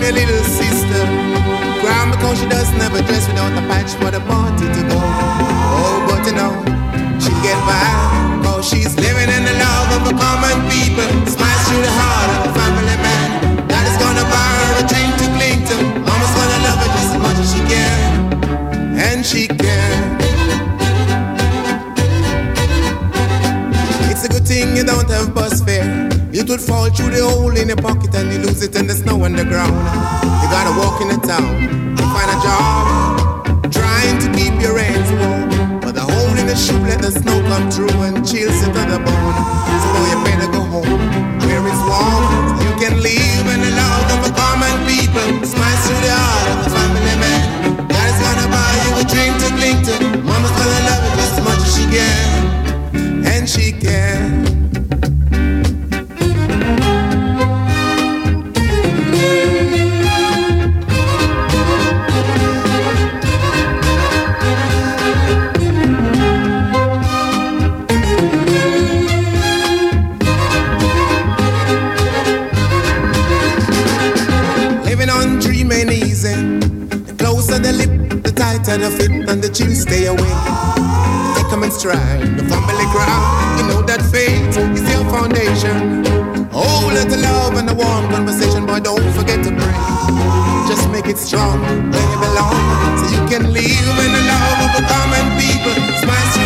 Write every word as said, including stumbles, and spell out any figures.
a little sister. Crying because she doesn't have a dress without a patch for the party to go. Oh, but you know, she get by, cause she's living in the love of a common people. Smiles through the heart of a family man. Daddy's gonna buy her a drink to cling to. Mama's gonna love her just as much as she can. And she can. It's a good thing you don't have bus fare. It would fall through the hole in your pocket and you lose it in the snow on the ground. You gotta walk in the town, find a job, trying to keep your hands warm. But the hole in the shoe let the snow come through and chills it to the bone. So you better go home where it's warm. You can live in the love of a common people. Smiles through the heart of a family man. Daddy's gonna buy you a drink to cling to. Mama's gonna love it just as much as she can. And she can. The lip, the tighter the fit, and the chill stay away. Take them in stride, the family crowd. You know that faith is your foundation. Oh, let the love and the warm conversation, boy, don't forget to pray. Just make it strong where you belong, so you can live in the love of the common people. Smash